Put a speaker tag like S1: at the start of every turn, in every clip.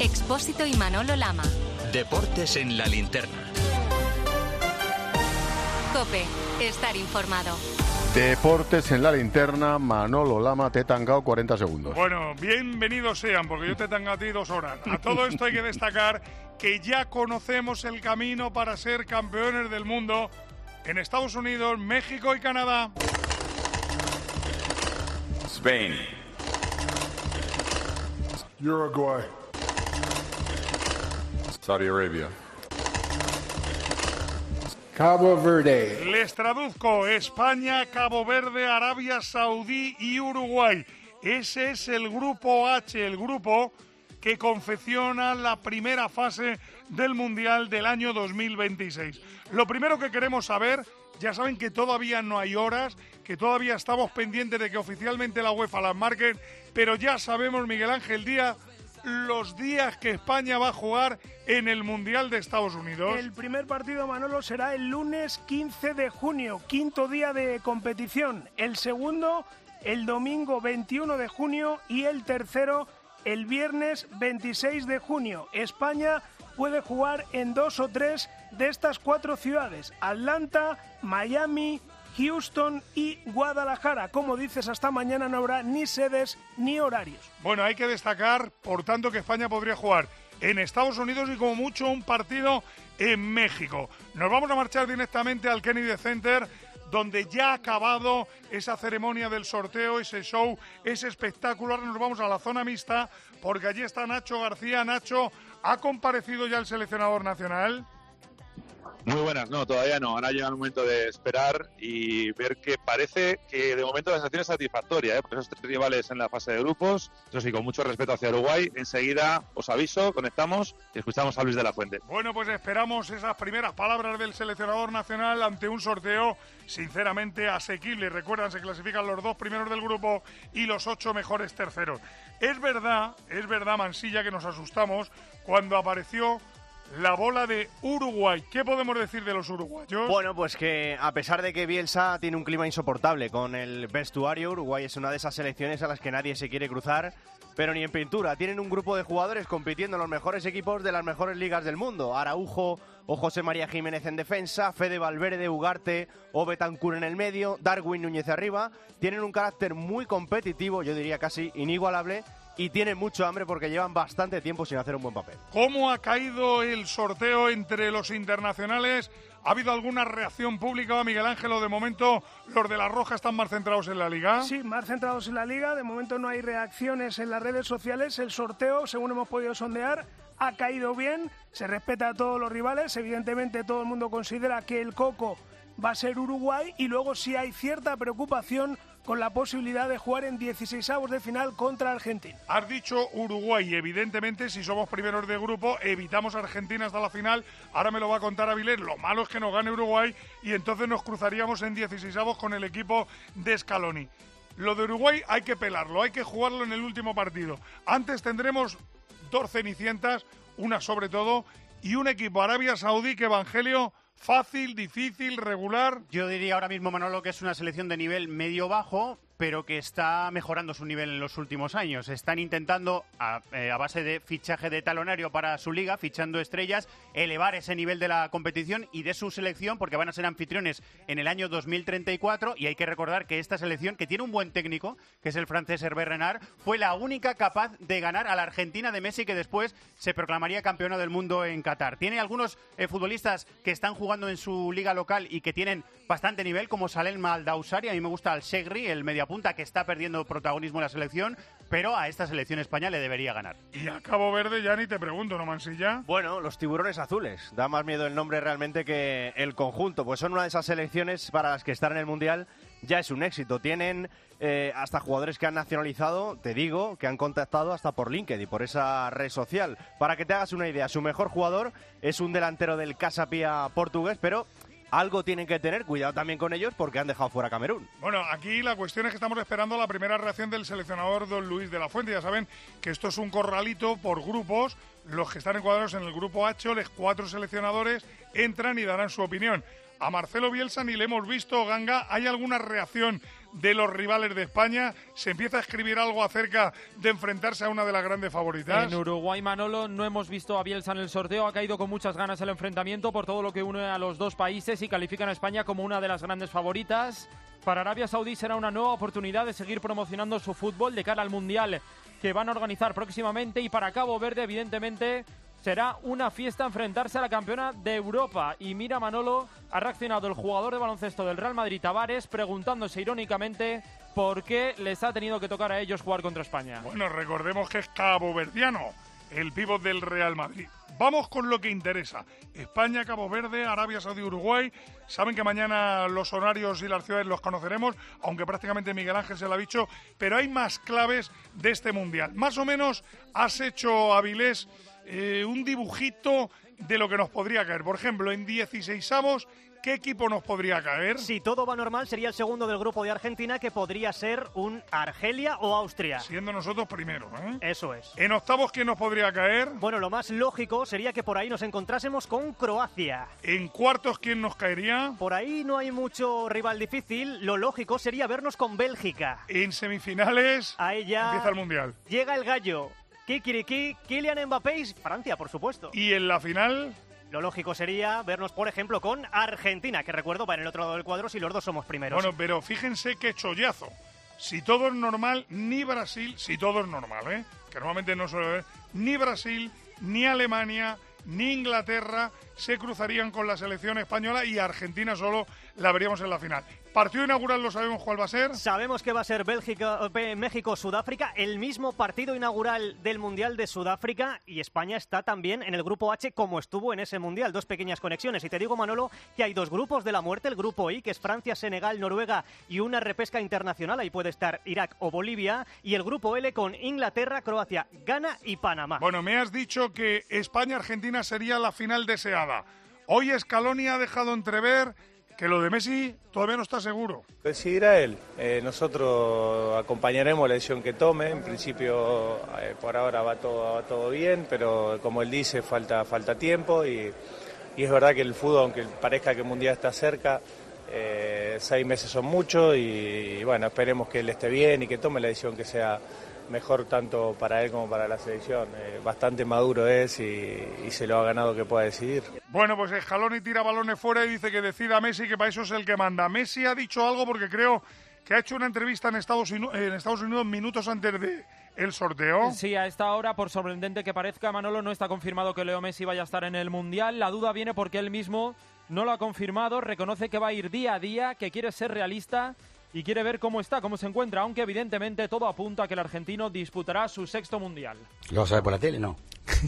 S1: Expósito y Manolo Lama.
S2: Deportes en la linterna.
S1: COPE. Estar informado.
S3: Deportes en la linterna, Manolo Lama, te he tangado 40 segundos.
S4: Bueno, bienvenidos sean, porque yo te he tangado a ti 2 horas. A todo esto hay que destacar que ya conocemos el camino para ser campeones del mundo en Estados Unidos, México y Canadá.
S5: Spain.
S6: Uruguay.
S5: Saudi Arabia.
S6: Cabo Verde.
S4: Les traduzco: España, Cabo Verde, Arabia Saudí y Uruguay. Ese es el grupo H, el grupo que confecciona la primera fase del Mundial del año 2026. Lo primero que queremos saber, ya saben que todavía no hay horas, que todavía estamos pendientes de que oficialmente la UEFA las marque, pero ya sabemos, Miguel Ángel Díaz, los días que España va a jugar en el Mundial de Estados Unidos.
S7: El primer partido, Manolo, será el lunes 15 de junio, quinto día de competición. El segundo, el domingo 21 de junio y el tercero, el viernes 26 de junio. España puede jugar en 2 o 3 de estas 4 ciudades: Atlanta, Miami, Houston y Guadalajara. Como dices, hasta mañana no habrá ni sedes ni horarios.
S4: Bueno, hay que destacar, por tanto, que España podría jugar en Estados Unidos y como mucho un partido en México. Nos vamos a marchar directamente al Kennedy Center, donde ya ha acabado esa ceremonia del sorteo, ese show, ese espectáculo. Ahora nos vamos a la zona mixta, porque allí está Nacho García. Nacho, ¿ha comparecido ya el seleccionador nacional?
S8: Muy buenas, no, todavía no. Ahora llega el momento de esperar y ver que parece que de momento la sensación es satisfactoria, porque esos 3 rivales en la fase de grupos, eso sí, con mucho respeto hacia Uruguay. Enseguida os aviso, conectamos y escuchamos a Luis de la Fuente.
S4: Bueno, pues esperamos esas primeras palabras del seleccionador nacional ante un sorteo sinceramente asequible. Recuerdan, se clasifican los 2 primeros del grupo y los 8 mejores terceros. Es verdad, Mansilla, que nos asustamos cuando apareció la bola de Uruguay. ¿Qué podemos decir de los uruguayos?
S9: Bueno, pues que a pesar de que Bielsa tiene un clima insoportable con el vestuario, Uruguay es una de esas selecciones a las que nadie se quiere cruzar, pero ni en pintura. Tienen un grupo de jugadores compitiendo en los mejores equipos de las mejores ligas del mundo. Araujo o José María Jiménez en defensa, Fede Valverde, Ugarte o Betancur en el medio, Darwin Núñez arriba. Tienen un carácter muy competitivo, yo diría casi inigualable, y tienen mucho hambre porque llevan bastante tiempo sin hacer un buen papel.
S4: ¿Cómo ha caído el sorteo entre los internacionales? ¿Ha habido alguna reacción pública, Miguel Ángel? De momento, los de la Roja están más centrados en la Liga.
S7: Sí, más centrados en la Liga. De momento no hay reacciones en las redes sociales. El sorteo, según hemos podido sondear, ha caído bien. Se respeta a todos los rivales. Evidentemente, todo el mundo considera que el coco va a ser Uruguay. Y luego sí hay cierta preocupación con la posibilidad de jugar en 16avos de final contra Argentina.
S4: Has dicho Uruguay, y evidentemente si somos primeros de grupo evitamos a Argentina hasta la final. Ahora me lo va a contar Avilés. Lo malo es que nos gane Uruguay y entonces nos cruzaríamos en 16avos con el equipo de Scaloni. Lo de Uruguay hay que pelarlo, hay que jugarlo en el último partido. Antes tendremos 2 cenicientas, una sobre todo, y un equipo Arabia Saudí que, Evangelio, fácil, difícil, regular.
S10: Yo diría ahora mismo, Manolo, que es una selección de nivel medio-bajo, pero que está mejorando su nivel en los últimos años. Están intentando, a base de fichaje de talonario para su liga, fichando estrellas, elevar ese nivel de la competición y de su selección, porque van a ser anfitriones en el año 2034, y hay que recordar que esta selección, que tiene un buen técnico, que es el francés Hervé Renard, fue la única capaz de ganar a la Argentina de Messi, que después se proclamaría campeona del mundo en Qatar. Tiene algunos futbolistas que están jugando en su liga local y que tienen bastante nivel, como Salem Al-Dawsari. A mí me gusta Al-Shegri, el mediapunta, que está perdiendo protagonismo en la selección, pero a esta selección España le debería ganar.
S4: Y a Cabo Verde ya ni te pregunto, ¿no, Mansilla?
S9: Bueno, los tiburones azules. Da más miedo el nombre realmente que el conjunto. Pues son una de esas selecciones para las que estar en el Mundial ya es un éxito. Tienen hasta jugadores que han nacionalizado, te digo, que han contactado hasta por LinkedIn, por esa red social. Para que te hagas una idea, su mejor jugador es un delantero del Casa Pia portugués, pero algo tienen que tener, cuidado también con ellos porque han dejado fuera a Camerún.
S4: Bueno, aquí la cuestión es que estamos esperando la primera reacción del seleccionador don Luis de la Fuente. Ya saben que esto es un corralito por grupos. Los que están encuadrados en el grupo H, los 4 seleccionadores entran y darán su opinión. A Marcelo Bielsa ni le hemos visto, Ganga. ¿Hay alguna reacción de los rivales de España? ¿Se empieza a escribir algo acerca de enfrentarse a una de las grandes favoritas?
S11: En Uruguay, Manolo, no hemos visto a Bielsa en el sorteo. Ha caído con muchas ganas el enfrentamiento por todo lo que une a los dos países y califican a España como una de las grandes favoritas. Para Arabia Saudí será una nueva oportunidad de seguir promocionando su fútbol de cara al Mundial que van a organizar próximamente, y para Cabo Verde, evidentemente, será una fiesta enfrentarse a la campeona de Europa. Y mira, Manolo, ha reaccionado el jugador de baloncesto del Real Madrid, Tavares, preguntándose irónicamente por qué les ha tenido que tocar a ellos jugar contra España.
S4: Bueno, recordemos que es caboverdiano, el pívot del Real Madrid. Vamos con lo que interesa. España, Cabo Verde, Arabia Saudí, Uruguay. Saben que mañana los horarios y las ciudades los conoceremos, aunque prácticamente Miguel Ángel se lo ha dicho, pero hay más claves de este Mundial. Más o menos has hecho, Avilés, un dibujito de lo que nos podría caer. Por ejemplo, en 16avos, ¿qué equipo nos podría caer?
S12: Si todo va normal, sería el segundo del grupo de Argentina, que podría ser un Argelia o Austria.
S4: Siendo nosotros primero, ¿eh?
S12: Eso es.
S4: ¿En octavos quién nos podría caer?
S12: Bueno, lo más lógico sería que por ahí nos encontrásemos con Croacia.
S4: ¿En cuartos quién nos caería?
S12: Por ahí no hay mucho rival difícil. Lo lógico sería vernos con Bélgica.
S4: ¿En semifinales?
S12: Ahí ya
S4: empieza el Mundial.
S12: Llega el gallo. Kikiriki, Kylian Mbappé y Francia, por supuesto.
S4: ¿Y en la final?
S12: Lo lógico sería vernos, por ejemplo, con Argentina, que recuerdo va en el otro lado del cuadro si los dos somos primeros.
S4: Bueno, pero fíjense qué chollazo. Si todo es normal, ni Brasil, si todo es normal, que normalmente no suele ver, ni Brasil, ni Alemania, ni Inglaterra se cruzarían con la selección española, y Argentina solo la veríamos en la final. ¿Partido inaugural lo sabemos cuál va a ser?
S12: Sabemos que va a ser México-Sudáfrica, el mismo partido inaugural del Mundial de Sudáfrica, y España está también en el grupo H como estuvo en ese Mundial. Dos pequeñas conexiones. Y te digo, Manolo, que hay dos grupos de la muerte. El grupo I, que es Francia, Senegal, Noruega y una repesca internacional. Ahí puede estar Irak o Bolivia. Y el grupo L con Inglaterra, Croacia, Ghana y Panamá.
S4: Bueno, me has dicho que España-Argentina sería la final deseada. Hoy Scaloni ha dejado entrever que lo de Messi todavía no está seguro.
S13: Decidirá él. Nosotros acompañaremos la decisión que tome. En principio, por ahora va todo bien, pero como él dice, falta tiempo y es verdad que el fútbol, aunque parezca que el Mundial está cerca, 6 meses son mucho y bueno, esperemos que él esté bien y que tome la decisión que sea mejor tanto para él como para la selección. Bastante maduro es y se lo ha ganado que pueda decidir.
S4: Bueno, pues Scaloni tira balones fuera y dice que decida Messi, que para eso es el que manda. Messi ha dicho algo porque creo que ha hecho una entrevista en Estados Unidos minutos antes de el sorteo.
S11: Sí, a esta hora, por sorprendente que parezca, Manolo, no está confirmado que Leo Messi vaya a estar en el Mundial. La duda viene porque él mismo no lo ha confirmado, reconoce que va a ir día a día, que quiere ser realista y quiere ver cómo está, cómo se encuentra, aunque evidentemente todo apunta a que el argentino disputará su 6º Mundial.
S14: ¿Lo sabe por la tele? No.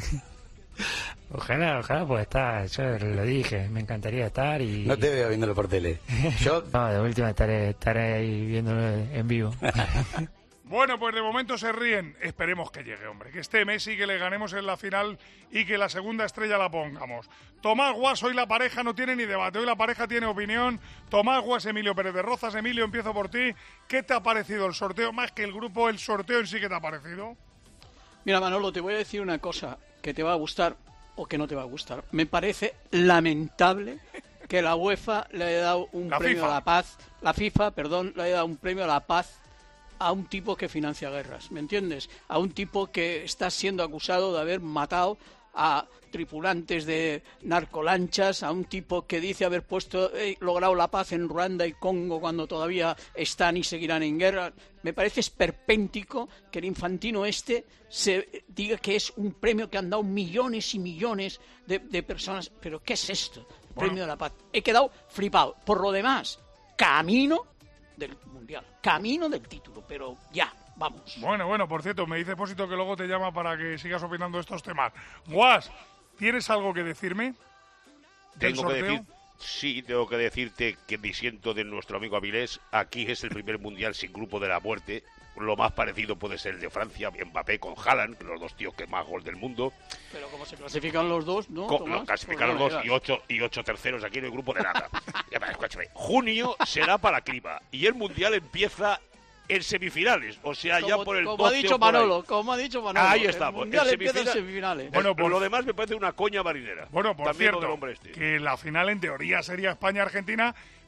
S15: Ojalá pues estar, yo lo dije, me encantaría estar y...
S14: No te veo viéndolo por tele. Yo...
S15: No, de última estaré ahí viéndolo en vivo.
S4: Bueno, pues de momento se ríen. Esperemos que llegue, hombre. Que esté Messi, que le ganemos en la final y que la segunda estrella la pongamos. Tomás Guas, hoy la pareja no tiene ni debate. Hoy la pareja tiene opinión. Tomás Guas, Emilio Pérez de Rozas. Emilio, empiezo por ti. ¿Qué te ha parecido el sorteo? Más que el grupo, el sorteo en sí, ¿qué te ha parecido?
S16: Mira, Manolo, te voy a decir una cosa que te va a gustar o que no te va a gustar. Me parece lamentable que la UEFA le haya dado un premio a la paz. La FIFA, perdón, le haya dado un premio a la paz a un tipo que financia guerras, ¿me entiendes? A un tipo que está siendo acusado de haber matado a tripulantes de narcolanchas, a un tipo que dice haber logrado la paz en Ruanda y Congo cuando todavía están y seguirán en guerra. Me parece esperpéntico que el infantino se diga que es un premio que han dado millones y millones de personas. ¿Pero qué es esto? El premio de la paz. He quedado flipado. Por lo demás, camino del Mundial, camino del título, pero ya, vamos.
S4: Bueno, por cierto, me dice Pósito que luego te llama para que sigas opinando de estos temas. Guas, ¿tienes algo que decirme?
S17: Tengo que decirte que disiento de nuestro amigo Avilés. Aquí es el primer Mundial sin grupo de la muerte. Lo más parecido puede ser el de Francia, Mbappé con Haaland, los dos tíos que más gol del mundo.
S16: Pero como se clasifican los dos, ¿no?
S17: Clasifican los dos y ocho terceros aquí en el grupo de nada. Escúchame, junio será para criba y el Mundial empieza en semifinales, o sea, ya por el 12
S16: como ha dicho Manolo.
S17: Ahí estamos.
S16: El Mundial empieza en semifinales.
S4: Bueno,
S17: por lo demás me parece una coña marinera.
S4: Bueno, por
S17: también
S4: cierto, que la final en teoría sería España-Argentina,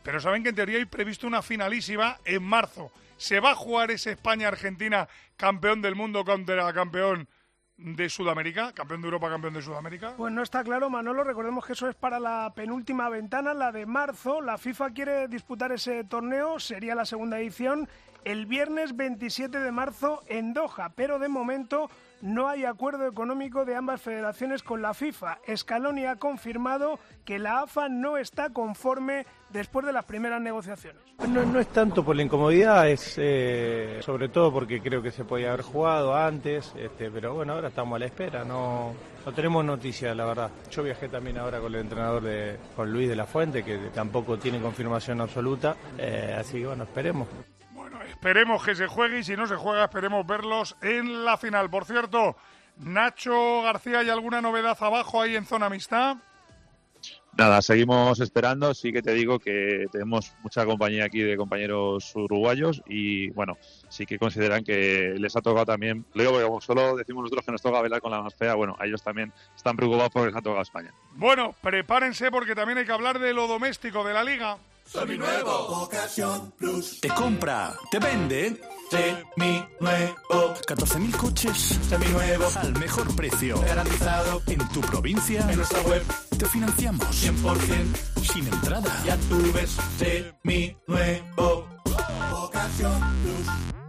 S4: pero saben que en teoría hay previsto una finalísima en marzo. ¿Se va a jugar ese España-Argentina, campeón del mundo contra campeón de Sudamérica, campeón de Europa, campeón de Sudamérica?
S7: Pues no está claro, Manolo. Recordemos que eso es para la penúltima ventana, la de marzo. La FIFA quiere disputar ese torneo, sería la segunda edición, el viernes 27 de marzo en Doha, pero de momento no hay acuerdo económico de ambas federaciones con la FIFA. Scaloni ha confirmado que la AFA no está conforme después de las primeras negociaciones.
S13: No es tanto por la incomodidad, es sobre todo porque creo que se podía haber jugado antes, pero bueno, ahora estamos a la espera, no tenemos noticias, la verdad. Yo viajé también ahora con el entrenador, con Luis de la Fuente, que tampoco tiene confirmación absoluta, así que bueno, esperemos.
S4: Esperemos que se juegue y si no se juega esperemos verlos en la final. Por cierto, Nacho García, ¿hay alguna novedad abajo ahí en zona amistad?
S8: Nada, seguimos esperando. Sí que te digo que tenemos mucha compañía aquí de compañeros uruguayos y bueno, sí que consideran que les ha tocado también. Lo digo porque como solo decimos nosotros que nos toca bailar con la más fea, bueno, ellos también están preocupados porque les ha tocado a España.
S4: Bueno, prepárense porque también hay que hablar de lo doméstico de la Liga.
S18: Seminuevo, Ocasión Plus. Te compra, te vende. Seminuevo. 14.000 coches. Seminuevos. Al mejor precio. Garantizado. En tu provincia. En nuestra web. Te financiamos. 100%. Sin entrada. Ya tú ves. Seminuevo. Ocasión Plus.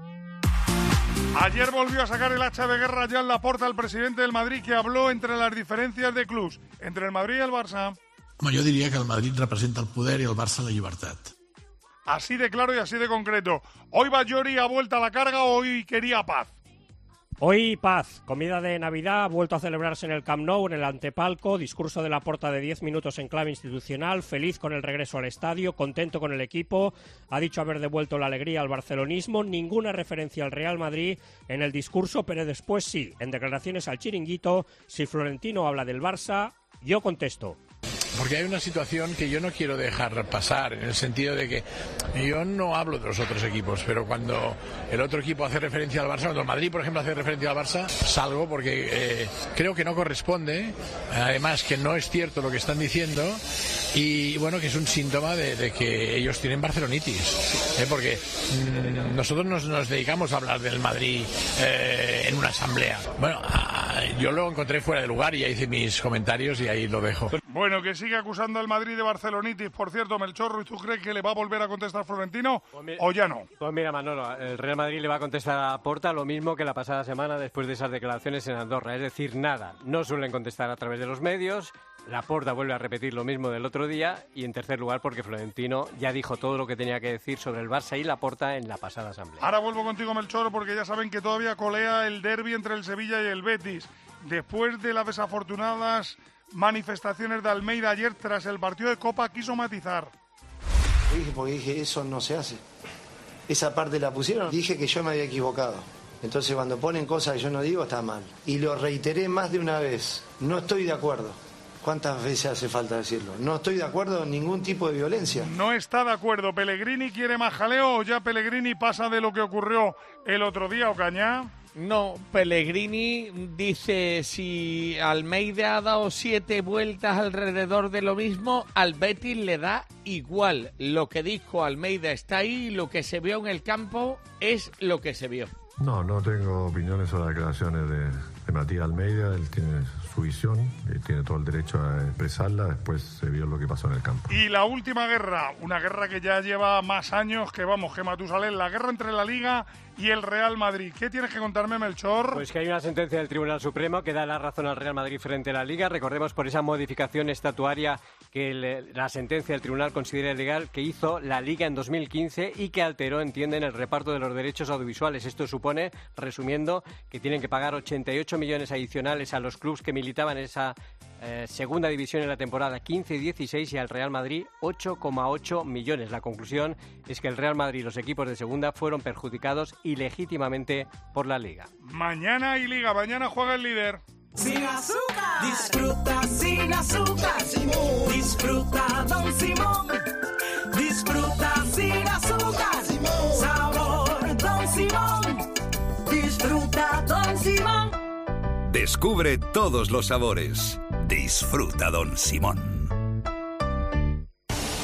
S4: Ayer volvió a sacar el hacha de guerra Joan Laporta, el presidente del Madrid, que habló entre las diferencias de clubs entre el Madrid y el Barça.
S19: Jo diria que el Madrid representa el poder i el Barça la llibertat.
S4: Así de claro y así de concreto. Hoy Bajori ha vuelto a la carga, hoy quería paz.
S20: Hoy paz, comida de Navidad ha vuelto a celebrarse en el Camp Nou, en el antepalco, discurso de Laporta de 10 minutos en clave institucional, feliz con el regreso al estadio, contento con el equipo, ha dicho haber devuelto la alegría al barcelonismo, ninguna referencia al Real Madrid en el discurso, pero después sí, en declaraciones al Chiringuito, si Florentino habla del Barça, yo contesto.
S19: Porque hay una situación que yo no quiero dejar pasar, en el sentido de que yo no hablo de los otros equipos, pero cuando el otro equipo hace referencia al Barça, cuando el Madrid, por ejemplo, hace referencia al Barça, salgo porque creo que no corresponde, además que no es cierto lo que están diciendo, y bueno, que es un síntoma de que ellos tienen barcelonitis, porque nosotros nos dedicamos a hablar del Madrid en una asamblea. Bueno, yo lo encontré fuera de lugar y ya hice mis comentarios y ahí lo dejo.
S4: Bueno, que sigue acusando al Madrid de barcelonitis. Por cierto, Melchor, ¿tú crees que le va a volver a contestar Florentino o ya no?
S21: Pues mira, Manolo, el Real Madrid le va a contestar a Laporta lo mismo que la pasada semana después de esas declaraciones en Andorra. Es decir, nada. No suelen contestar a través de los medios. Laporta vuelve a repetir lo mismo del otro día. Y en tercer lugar, porque Florentino ya dijo todo lo que tenía que decir sobre el Barça y Laporta en la pasada asamblea.
S4: Ahora vuelvo contigo, Melchor, porque ya saben que todavía colea el derbi entre el Sevilla y el Betis. Después de las desafortunadas manifestaciones de Almeida ayer tras el partido de Copa, quiso matizar.
S22: Porque dije, eso no se hace. Esa parte la pusieron, dije que yo me había equivocado. Entonces cuando ponen cosas que yo no digo, está mal. Y lo reiteré más de una vez. No estoy de acuerdo. ¿Cuántas veces hace falta decirlo? No estoy de acuerdo en ningún tipo de violencia.
S4: No está de acuerdo. ¿Pellegrini quiere más jaleo o ya Pellegrini pasa de lo que ocurrió el otro día, Ocañá?
S23: No, Pellegrini dice si Almeida ha dado 7 vueltas alrededor de lo mismo, al Betis le da igual. Lo que dijo Almeida está ahí, lo que se vio en el campo es lo que se vio.
S24: No tengo opiniones sobre las declaraciones de Matías Almeida. Él tiene su visión y tiene todo el derecho a expresarla. Después se vio lo que pasó en el campo.
S4: Y la última guerra, una guerra que ya lleva más años que Matusalén, la guerra entre la Liga y el Real Madrid. ¿Qué tienes que contarme, Melchor?
S21: Pues que hay una sentencia del Tribunal Supremo que da la razón al Real Madrid frente a la Liga. Recordemos por esa modificación estatuaria que la sentencia del Tribunal considera ilegal que hizo la Liga en 2015 y que alteró, entienden, el reparto de los derechos audiovisuales. Esto supone, resumiendo, que tienen que pagar 88 millones adicionales a los clubes que militaban en esa segunda división en la temporada 15-16 y al Real Madrid 8,8 millones. La conclusión es que el Real Madrid y los equipos de segunda fueron perjudicados ilegítimamente por la Liga.
S4: Mañana hay Liga, mañana juega el líder.
S18: Sin azúcar. Disfruta sin azúcar. Disfruta Don Simón. Disfruta sin azúcar. Sabor Don Simón. Disfruta Don Simón.
S25: Descubre todos los sabores. Disfruta Don Simón.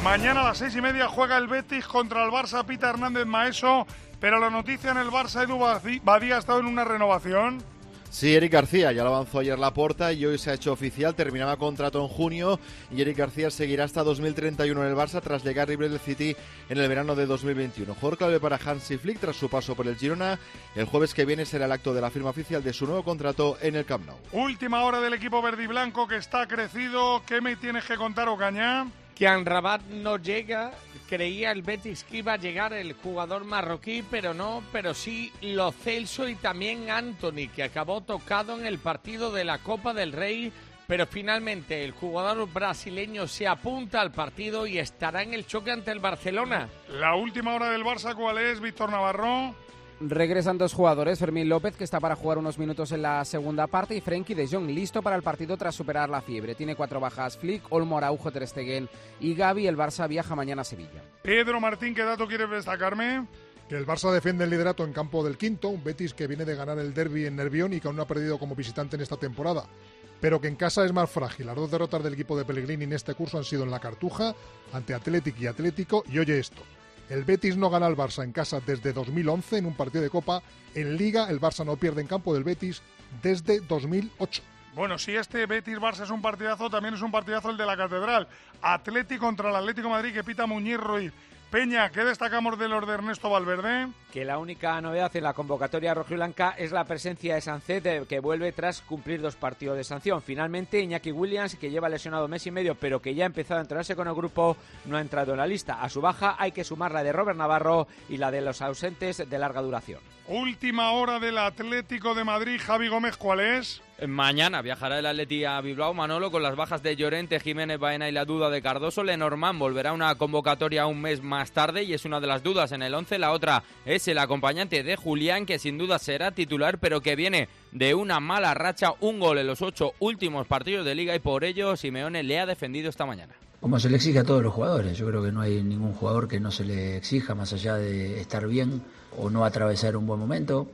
S4: Mañana a las 6:30 juega el Betis contra el Barça, Pita Hernández Maeso, pero la noticia en el Barça, Edu Badía ha estado en una renovación.
S1: Sí, Eric García ya lo avanzó ayer Laporta y hoy se ha hecho oficial, terminaba contrato en junio y Eric García seguirá hasta 2031 en el Barça tras llegar libre del City en el verano de 2021. Jugador clave para Hansi Flick tras su paso por el Girona. El jueves que viene será el acto de la firma oficial de su nuevo contrato en el Camp Nou.
S4: Última hora del equipo verde y blanco que está crecido. ¿Qué me tienes que contar, Ocaña?
S23: Que Amrabat no llega, creía el Betis que iba a llegar el jugador marroquí, pero no, pero sí Lo Celso y también Anthony, que acabó tocado en el partido de la Copa del Rey, pero finalmente el jugador brasileño se apunta al partido y estará en el choque ante el Barcelona.
S4: La última hora del Barça, ¿cuál es, Víctor Navarro?
S2: Regresan dos jugadores, Fermín López, que está para jugar unos minutos en la segunda parte, y Frenkie de Jong, listo para el partido tras superar la fiebre. Tiene 4 bajas: Flick, Olmo, Araujo, Ter Stegen y Gavi. El Barça viaja mañana a Sevilla.
S4: Pedro Martín, ¿qué dato quieres destacarme?
S3: Que el Barça defiende el liderato en campo del Quinto, un Betis que viene de ganar el derbi en Nervión y que aún no ha perdido como visitante en esta temporada, pero que en casa es más frágil. Las 2 derrotas del equipo de Pellegrini en este curso han sido en la Cartuja, ante Athletic y Atlético, y oye esto: el Betis no gana al Barça en casa desde 2011 en un partido de Copa. En Liga el Barça no pierde en campo del Betis desde 2008.
S4: Bueno, si este Betis-Barça es un partidazo, también es un partidazo el de la Catedral. Atlético contra el Atlético de Madrid, que pita Muñiz Ruiz. Peña, ¿qué destacamos de los de Ernesto Valverde?
S5: Que la única novedad en la convocatoria rojiblanca es la presencia de Sancet, que vuelve tras cumplir 2 partidos de sanción. Finalmente, Iñaki Williams, que lleva lesionado mes y medio, pero que ya ha empezado a entrenarse con el grupo, no ha entrado en la lista. A su baja hay que sumar la de Robert Navarro y la de los ausentes de larga duración.
S4: Última hora del Atlético de Madrid, Javi Gómez, ¿cuál es?
S11: Mañana viajará el Atleti a Bilbao, Manolo, con las bajas de Llorente, Jiménez, Baena y la duda de Cardoso. Lenormand volverá a una convocatoria un mes más tarde y es una de las dudas en el 11. La otra es el acompañante de Julián, que sin duda será titular, pero que viene de una mala racha, un gol en los 8 últimos partidos de Liga, y por ello Simeone le ha defendido esta mañana.
S14: Como se le exige a todos los jugadores, yo creo que no hay ningún jugador que no se le exija, más allá de estar bien o no atravesar un buen momento,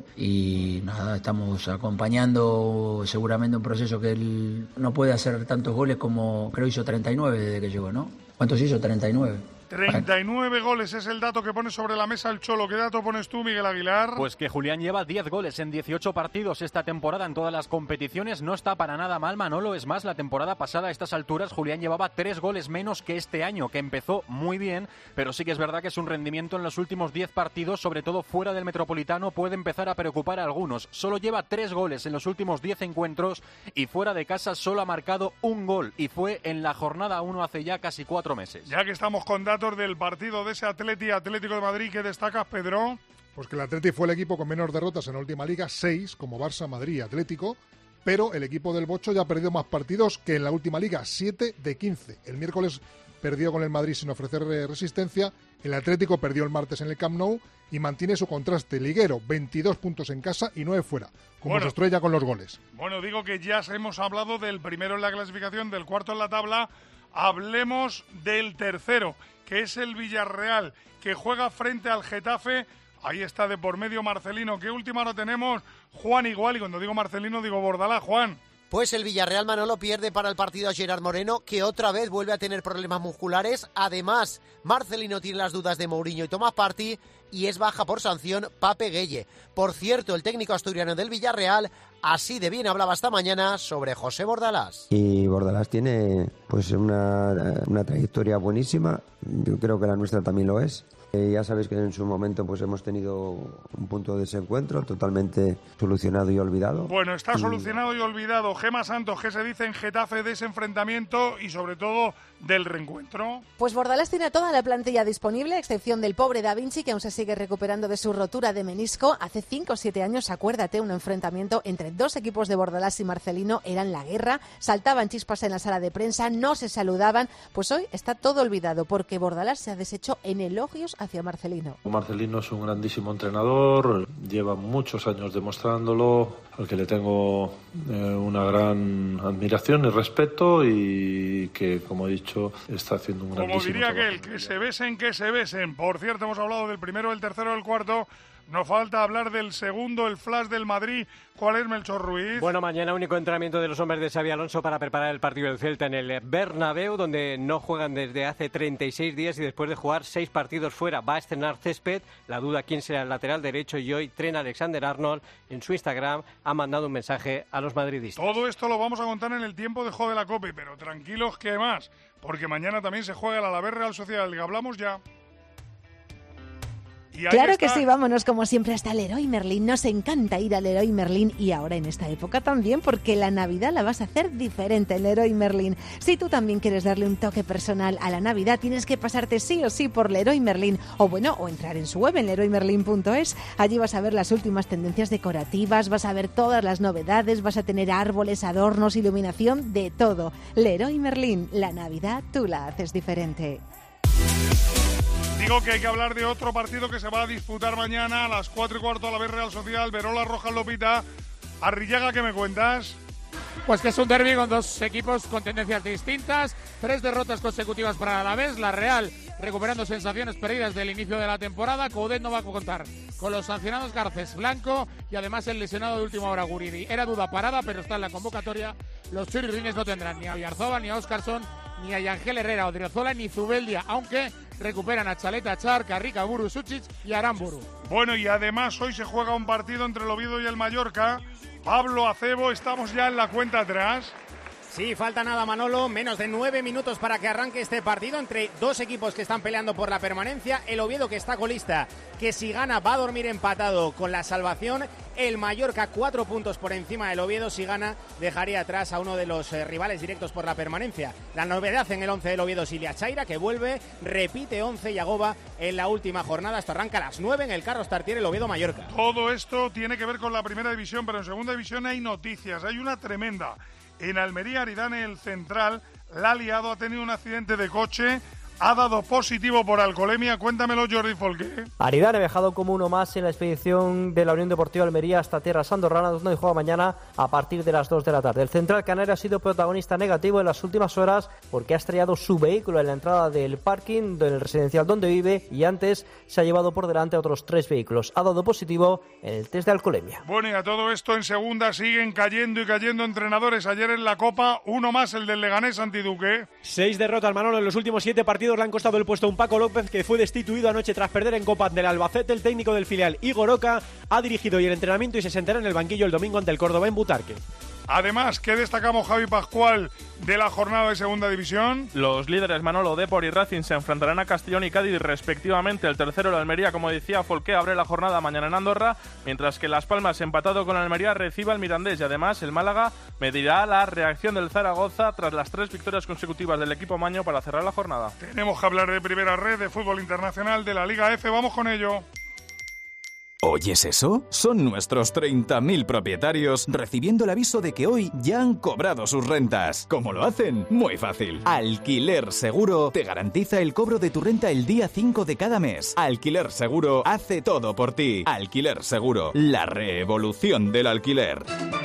S14: y nada, estamos acompañando seguramente un proceso que él no puede hacer tantos goles como creo hizo 39 desde que llegó, ¿no? ¿Cuántos hizo? 39.
S4: 39 goles es el dato que pone sobre la mesa el Cholo. ¿Qué dato pones tú, Miguel Aguilar?
S6: Pues que Julián lleva 10 goles en 18 partidos esta temporada en todas las competiciones. No está para nada mal, Manolo. Es más, la temporada pasada a estas alturas Julián llevaba 3 goles menos que este año, que empezó muy bien, pero sí que es verdad que su rendimiento en los últimos 10 partidos, sobre todo fuera del Metropolitano, puede empezar a preocupar a algunos. Solo lleva 3 goles en los últimos 10 encuentros y fuera de casa solo ha marcado un gol, y fue en la jornada 1 hace ya casi 4 meses.
S4: Ya que estamos con datos del partido de ese Atlético de Madrid, ¿qué destacas, Pedro?
S3: Pues que el Atleti fue el equipo con menos derrotas en la última liga, 6, como Barça, Madrid y Atlético, pero el equipo del Bocho ya ha perdido más partidos que en la última liga, 7 de 15. El miércoles perdió con el Madrid sin ofrecer resistencia, el Atlético perdió el martes en el Camp Nou y mantiene su contraste liguero, 22 puntos en casa y 9 fuera, como se estrella con los goles.
S4: Bueno, digo que ya hemos hablado del primero en la clasificación, del cuarto en la tabla. Hablemos del tercero, que es el Villarreal, que juega frente al Getafe. Ahí está de por medio Marcelino. ¿Qué última hora tenemos? Juan igual, y cuando digo Marcelino digo Bordalás. Juan.
S26: Pues el Villarreal, Manolo, pierde para el partido a Gerard Moreno, que otra vez vuelve a tener problemas musculares. Además, Marcelino tiene las dudas de Mourinho y Tomás Partey, y es baja por sanción Pape Gueye. Por cierto, el técnico asturiano del Villarreal así de bien hablaba esta mañana sobre José Bordalás.
S27: Y Bordalás tiene pues una trayectoria buenísima, yo creo que la nuestra también lo es. Ya sabéis que en su momento pues hemos tenido un punto de desencuentro totalmente solucionado y olvidado.
S4: Bueno, está solucionado y olvidado. Gema Santos, ¿qué se dice en Getafe de ese enfrentamiento y sobre todo del reencuentro?
S28: Pues Bordalás tiene toda la plantilla disponible, a excepción del pobre Da Vinci, que aún se sigue recuperando de su rotura de menisco. Hace 5 o 7 años, acuérdate, un enfrentamiento entre 2 equipos de Bordalás y Marcelino, eran la guerra, saltaban chispas en la sala de prensa, no se saludaban. Pues hoy está todo olvidado, porque Bordalás se ha deshecho en elogios hacia Marcelino.
S29: Marcelino es un grandísimo entrenador, lleva muchos años demostrándolo, al que le tengo una gran admiración y respeto, y que, como he dicho, está haciendo un grandísimo trabajo.
S4: Como diría aquel, que se besen. Por cierto, hemos hablado del primero, del tercero, del cuarto. Nos falta hablar del segundo, el flash del Madrid. ¿Cuál es, Melchor Ruiz?
S21: Bueno, mañana único entrenamiento de los hombres de Xabi Alonso para preparar el partido del Celta en el Bernabéu, donde no juegan desde hace 36 días y después de jugar 6 partidos fuera. Va a estrenar césped. La duda quién será el lateral derecho, y hoy Trent Alexander-Arnold en su Instagram ha mandado un mensaje a los madridistas.
S4: Todo esto lo vamos a contar en el tiempo de Jode la Cope, pero tranquilos que más, porque mañana también se juega el Alavés Real Sociedad, del que hablamos ya.
S28: Claro que sí, vámonos como siempre hasta Leroy Merlin. Nos encanta ir a Leroy Merlin y ahora en esta época también, porque la Navidad la vas a hacer diferente en Leroy Merlin. Si tú también quieres darle un toque personal a la Navidad, tienes que pasarte sí o sí por Leroy Merlin o entrar en su web en leroymerlin.es. Allí vas a ver las últimas tendencias decorativas, vas a ver todas las novedades, vas a tener árboles, adornos, iluminación, de todo. Leroy Merlin, la Navidad tú la haces diferente.
S4: Digo que hay que hablar de otro partido que se va a disputar mañana a las 4:15 a la vez Real Sociedad, Alberola Rojas Lopita. Arrillaga, ¿qué me cuentas?
S7: Pues que es un derbi con dos equipos con tendencias distintas, 3 derrotas consecutivas para el Alavés, la Real recuperando sensaciones perdidas del inicio de la temporada. Coudet no va a contar con los sancionados Garcés, Blanco y además el lesionado de última hora Guridi. Era duda parada, pero está en la convocatoria. Los churrines no tendrán ni a Oyarzabal, ni a Óscarson, ni a Yangel Herrera, Odriozola, ni Zubeldia, aunque recuperan a Chaleta Char, Carrica, Buru, Suchic y Aramburu.
S4: Bueno, y además hoy se juega un partido entre el Oviedo y el Mallorca. Pablo Acebo, estamos ya en la cuenta atrás.
S8: Sí, falta nada, Manolo, menos de 9 minutos para que arranque este partido entre dos equipos que están peleando por la permanencia. El Oviedo, que está colista, que si gana va a dormir empatado con la salvación. El Mallorca 4 puntos por encima del Oviedo. Si gana dejaría atrás a uno de los rivales directos por la permanencia. La novedad en el 11 del Oviedo es Ilia Chaira, que vuelve, repite 11 Yagoba en la última jornada. Esto arranca a las 9 en el Carlos Tartier, el Oviedo Mallorca.
S4: Todo esto tiene que ver con la primera división, pero en segunda división hay noticias. Hay una tremenda. En Almería, Aridane, el central, la ha liado, ha tenido un accidente de coche, ha dado positivo por alcoholemia. Cuéntamelo, Jordi Folqué.
S9: Aridane ha viajado como uno más en la expedición de la Unión Deportiva Almería hasta tierras andorranas, donde juega mañana a partir de las 2 de la tarde. El central canario ha sido protagonista negativo en las últimas horas porque ha estrellado su vehículo en la entrada del parking del residencial donde vive y antes se ha llevado por delante a otros 3 vehículos. Ha dado positivo en el test de alcoholemia.
S4: Bueno, y a todo esto en segunda siguen cayendo y cayendo entrenadores. Ayer en la Copa, uno más, el del Leganés, Antiduque.
S10: 6 derrotas, Manolo, en los últimos 7 partidos. Le han costado el puesto a un Paco López, que fue destituido anoche tras perder en Copa del Albacete. El técnico del filial, Igor Oca, ha dirigido hoy el entrenamiento y se sentará en el banquillo el domingo ante el Córdoba en Butarque.
S4: Además, ¿qué destacamos, Javi Pascual, de la jornada de segunda división?
S12: Los líderes Manolo, Depor y Racing se enfrentarán a Castellón y Cádiz respectivamente. El tercero, el Almería, como decía Folqué, abre la jornada mañana en Andorra, mientras que Las Palmas, empatado con Almería, recibe al Mirandés. Y además el Málaga medirá la reacción del Zaragoza tras las 3 victorias consecutivas del equipo maño para cerrar la jornada.
S4: Tenemos que hablar de Primera Red, de fútbol internacional, de la Liga F. Vamos con ello.
S13: ¿Oyes eso? Son nuestros 30.000 propietarios recibiendo el aviso de que hoy ya han cobrado sus rentas. ¿Cómo lo hacen? Muy fácil. Alquiler Seguro te garantiza el cobro de tu renta el día 5 de cada mes. Alquiler Seguro hace todo por ti. Alquiler Seguro, la revolución del alquiler.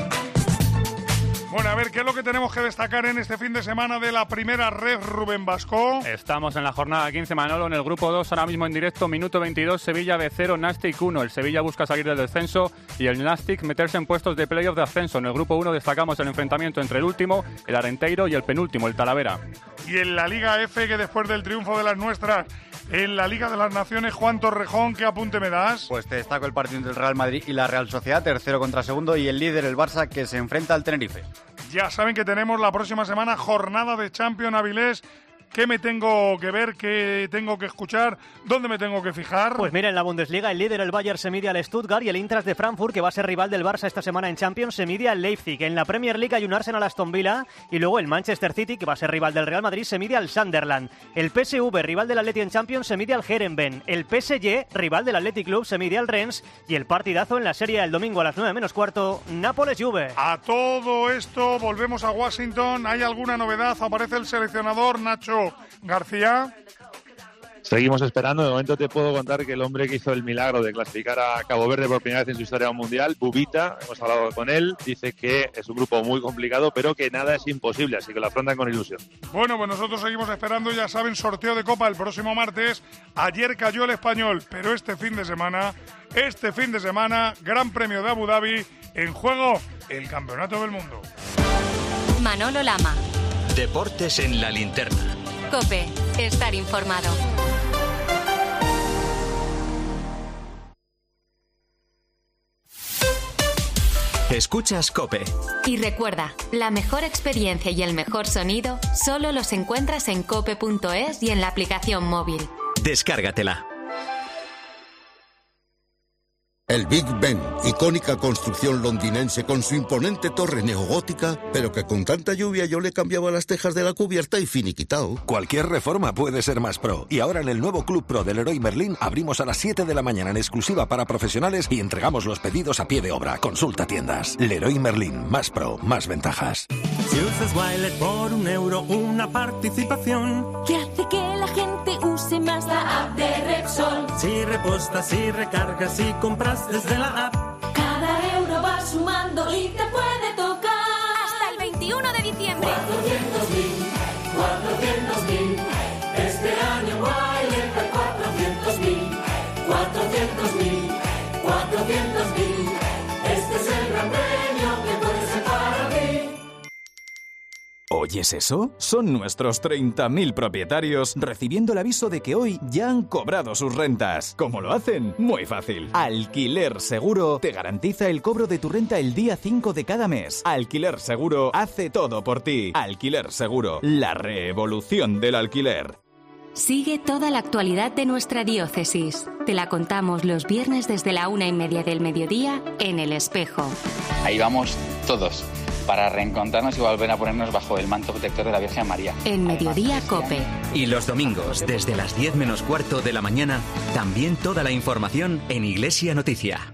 S4: Bueno, a ver, ¿qué es lo que tenemos que destacar en este fin de semana de la Primera Red, Rubén Bascó?
S15: Estamos en la jornada 15, Manolo, en el grupo 2, ahora mismo en directo, minuto 22, Sevilla B0, Nastic 1. El Sevilla busca salir del descenso y el Nastic meterse en puestos de playoff de ascenso. En el grupo 1 destacamos el enfrentamiento entre el último, el Arenteiro, y el penúltimo, el Talavera.
S4: Y en la Liga F, que después del triunfo de las nuestras en la Liga de las Naciones, Juan Torrejón, ¿qué apunte me das?
S16: Pues te destaco el partido entre el Real Madrid y la Real Sociedad, tercero contra segundo, y el líder, el Barça, que se enfrenta al Tenerife.
S4: Ya saben que tenemos la próxima semana jornada de Champions Avilés. ¿Qué me tengo que ver? ¿Qué tengo que escuchar? ¿Dónde me tengo que fijar?
S17: Pues mira, en la Bundesliga el líder, el Bayern, se mide al Stuttgart, y el Eintracht de Frankfurt, que va a ser rival del Barça esta semana en Champions, se mide al Leipzig. En la Premier League hay un Arsenal Aston Villa, y luego el Manchester City, que va a ser rival del Real Madrid, se mide al Sunderland. El PSV, rival del Atleti en Champions, se mide al Heerenveen. El PSG, rival del Athletic Club, se mide al Rennes, y el partidazo en la Serie del domingo a las 9 menos cuarto, Nápoles-Juve.
S4: A todo esto volvemos a Washington. ¿Hay alguna novedad? Aparece el seleccionador Nacho García.
S30: Sí,
S1: Seguimos esperando. De momento te puedo contar que el hombre que hizo el milagro de clasificar a Cabo Verde por primera vez en su historia mundial, Bubita, hemos hablado con él, dice que es un grupo muy complicado, pero que nada es imposible, así que lo afrontan con ilusión.
S4: Bueno, pues nosotros seguimos esperando, ya saben, sorteo de Copa el próximo martes. Ayer cayó el Español, pero este fin de semana, Gran Premio de Abu Dhabi, en juego el Campeonato del Mundo.
S2: Manolo Lama.
S18: Deportes en la linterna.
S2: COPE, estar informado.
S18: Escuchas COPE.
S2: Y recuerda, la mejor experiencia y el mejor sonido solo los encuentras en cope.es y en la aplicación móvil.
S18: Descárgatela.
S19: El Big Ben, icónica construcción londinense con su imponente torre neogótica, pero que con tanta lluvia yo le cambiaba las tejas de la cubierta y finiquitao.
S20: Cualquier reforma puede ser más pro. Y ahora en el nuevo Club Pro del Leroy Merlin abrimos a las 7 de la mañana en exclusiva para profesionales y entregamos los pedidos a pie de obra. Consulta tiendas. Leroy Merlin, más pro, más ventajas.
S22: Si usas Wilet por €1, una participación
S2: que hace que la gente use más la app de Repsol.
S22: Si repostas, si recargas, si compras desde la app,
S2: cada euro va sumando y te puede tocar hasta el 21 de diciembre.
S22: 400.000, este año Wilet hay 400.000, este es el gran premio que puede ser para ti.
S13: ¿Oyes eso? Son nuestros 30.000 propietarios recibiendo el aviso de que hoy ya han cobrado sus rentas. ¿Cómo lo hacen? Muy fácil. Alquiler Seguro te garantiza el cobro de tu renta el día 5 de cada mes. Alquiler Seguro hace todo por ti. Alquiler Seguro, la revolución del alquiler.
S2: Sigue toda la actualidad de nuestra diócesis. Te la contamos los viernes desde la 1:30 del mediodía en El Espejo.
S23: Ahí vamos todos, para reencontrarnos y volver a ponernos bajo el manto protector de la Virgen María.
S2: En Mediodía COPE.
S18: Y los domingos, desde las 10 menos cuarto de la mañana, también toda la información en Iglesia Noticia.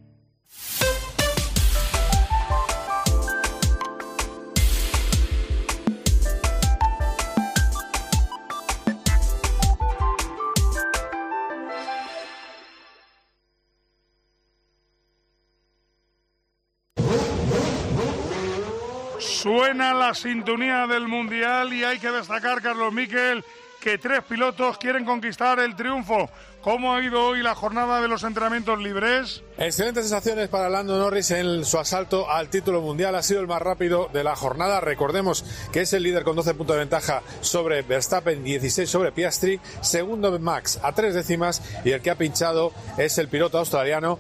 S4: Suena la sintonía del Mundial y hay que destacar, Carlos Miquel, que 3 pilotos quieren conquistar el triunfo. ¿Cómo ha ido hoy la jornada de los entrenamientos libres?
S24: Excelentes sensaciones para Lando Norris en su asalto al título mundial. Ha sido el más rápido de la jornada. Recordemos que es el líder con 12 puntos de ventaja sobre Verstappen, 16 sobre Piastri. Segundo Max a 3 décimas y el que ha pinchado es el piloto australiano,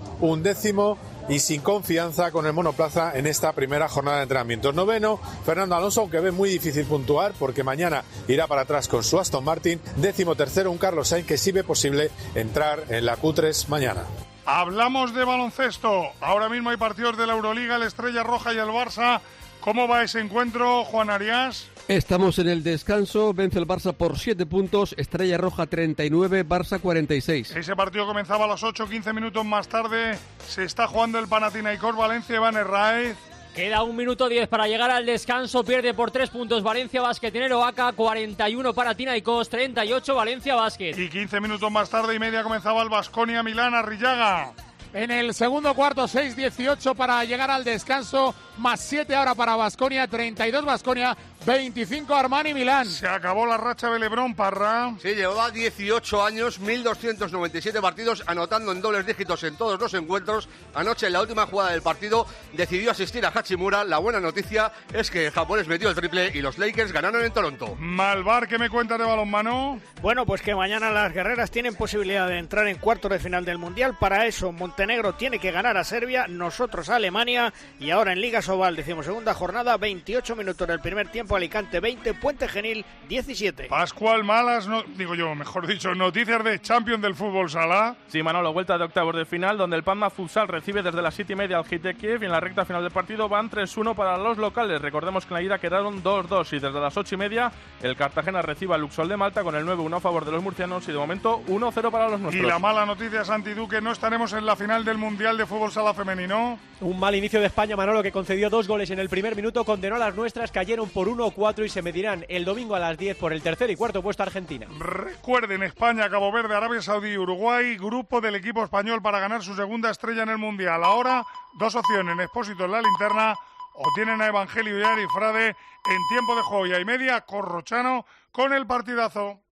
S24: 1º y sin confianza con el monoplaza en esta primera jornada de entrenamiento. Noveno, Fernando Alonso, aunque ve muy difícil puntuar porque mañana irá para atrás con su Aston Martin. 13º, un Carlos Sainz que sí ve posible entrar en la Q3 mañana.
S4: Hablamos de baloncesto. Ahora mismo hay partidos de la Euroliga, el Estrella Roja y el Barça. ¿Cómo va ese encuentro, Juan Arias?
S25: Estamos en el descanso, vence el Barça por 7 puntos, Estrella Roja 39, Barça 46.
S4: Ese partido comenzaba a las 8, 15 minutos más tarde. Se está jugando el Panathinaikos Valencia, Iván Herráez.
S30: Queda 1 minuto 10 para llegar al descanso, pierde por 3 puntos Valencia Basket en Oaxaca, 41 para Panathinaikos, 38 Valencia Basket.
S4: Y 15 minutos más tarde y media comenzaba el Baskonia Milán Arrillaga.
S7: En el segundo cuarto, 6-18 para llegar al descanso, más 7 ahora para Baskonia, 32 Baskonia, 25 Armani Milán.
S4: Se acabó la racha de Lebrón, Parra.
S31: Sí, llevaba 18 años, 1.297 partidos, anotando en dobles dígitos en todos los encuentros. Anoche, en la última jugada del partido, decidió asistir a Hachimura. La buena noticia es que el japonés metió el triple y los Lakers ganaron en Toronto.
S4: Malvar, ¿qué me cuentas de balonmano?
S32: Bueno, pues que mañana las guerreras tienen posibilidad de entrar en cuartos de final del Mundial. Para eso, Montenegro tiene que ganar a Serbia, nosotros a Alemania. Y ahora en Liga Sobal, 12ª jornada, 28 minutos del primer tiempo, Alicante 20, Puente Genil 17.
S4: Pascual, malas, noticias de Champions del fútbol sala.
S12: Sí, Manolo, vuelta de octavos de final, donde el Palma Futsal recibe desde las 7:30 al GT Kiev y en la recta final del partido van 3-1 para los locales. Recordemos que en la ida quedaron 2-2 y desde las 8:30 el Cartagena recibe al Luxol de Malta con el 9-1 a favor de los murcianos y de momento 1-0 para los nuestros.
S4: Y la mala noticia, Santi Duque, no estaremos en la final final del Mundial de Fútbol Sala Femenino.
S10: Un mal inicio de España, Manolo, que concedió 2 goles en el primer minuto, condenó a las nuestras, cayeron por 1-4 y se medirán el domingo a las 10 por el tercer y cuarto puesto Argentina.
S4: Recuerden, España, Cabo Verde, Arabia Saudí y Uruguay, grupo del equipo español para ganar su segunda estrella en el Mundial. Ahora, 2 opciones, Expósito en la linterna o tienen a Evangelio y Ari Frade en tiempo de joya y media, Corrochano con el partidazo.